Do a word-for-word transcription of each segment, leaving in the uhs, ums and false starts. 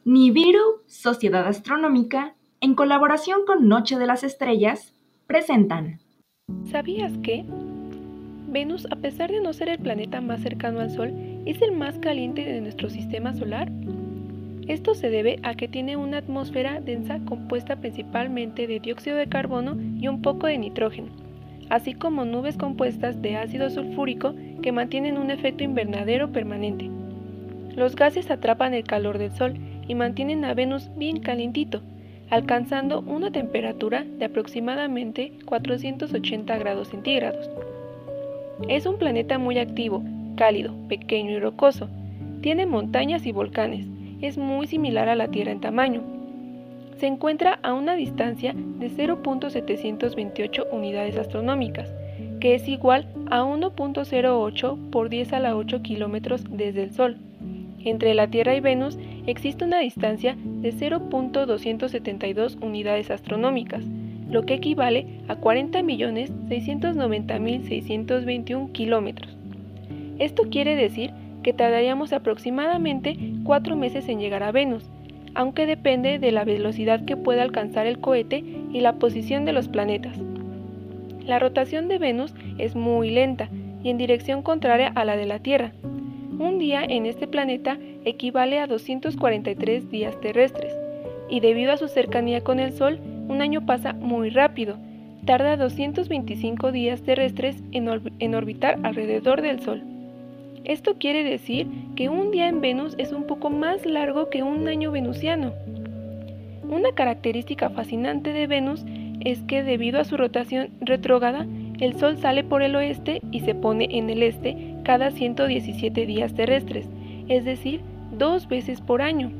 Nibiru, Sociedad Astronómica, en colaboración con Noche de las Estrellas, presentan. ¿Sabías que Venus, a pesar de no ser el planeta más cercano al Sol, es el más caliente de nuestro sistema solar? Esto se debe a que tiene una atmósfera densa compuesta principalmente de dióxido de carbono y un poco de nitrógeno, así como nubes compuestas de ácido sulfúrico que mantienen un efecto invernadero permanente. Los gases atrapan el calor del Sol y mantienen a Venus bien calientito, alcanzando una temperatura de aproximadamente cuatrocientos ochenta grados centígrados. Es un planeta muy activo, cálido, pequeño y rocoso. Tiene montañas y volcanes. Es muy similar a la Tierra en tamaño. Se encuentra a una distancia de cero punto setecientos veintiocho unidades astronómicas, que es igual a uno punto cero ocho por diez a la ocho kilómetros desde el Sol. Entre la Tierra y Venus existe una distancia de cero punto doscientos setenta y dos unidades astronómicas, lo que equivale a cuarenta millones seiscientos noventa mil seiscientos veintiuno kilómetros. Esto quiere decir que tardaríamos aproximadamente cuatro meses en llegar a Venus, aunque depende de la velocidad que pueda alcanzar el cohete y la posición de los planetas. La rotación de Venus es muy lenta y en dirección contraria a la de la Tierra. Un día en este planeta equivale a doscientos cuarenta y tres días terrestres, y debido a su cercanía con el Sol, un año pasa muy rápido. Tarda doscientos veinticinco días terrestres en, or- en orbitar alrededor del Sol. Esto quiere decir que un día en Venus es un poco más largo que un año venusiano. Una característica fascinante de Venus es que debido a su rotación retrógrada, el Sol sale por el oeste y se pone en el este cada ciento diecisiete días terrestres, es decir, dos veces por año.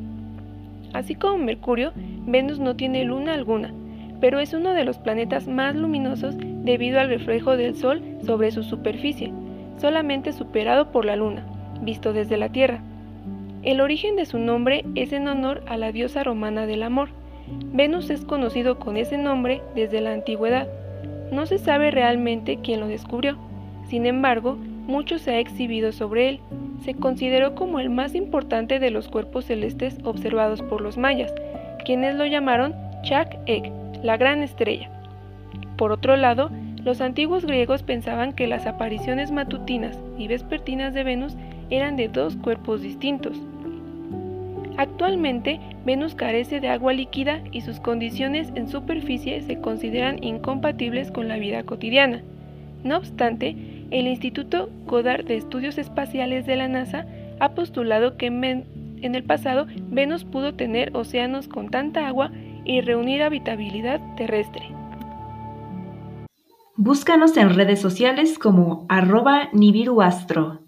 Así como Mercurio, Venus no tiene luna alguna, pero es uno de los planetas más luminosos debido al reflejo del Sol sobre su superficie, solamente superado por la Luna, visto desde la Tierra. El origen de su nombre es en honor a la diosa romana del amor. Venus es conocido con ese nombre desde la antigüedad. No se sabe realmente quién lo descubrió. Sin embargo, mucho se ha exhibido sobre él. Se consideró como el más importante de los cuerpos celestes observados por los mayas, quienes lo llamaron Chak-Ek, la gran estrella. Por otro lado, los antiguos griegos pensaban que las apariciones matutinas y vespertinas de Venus eran de dos cuerpos distintos. Actualmente, Venus carece de agua líquida y sus condiciones en superficie se consideran incompatibles con la vida cotidiana. No obstante, el Instituto Goddard de Estudios Espaciales de la NASA ha postulado que en el pasado Venus pudo tener océanos con tanta agua y reunir habitabilidad terrestre. Búscanos en redes sociales como arroba nibiruastro.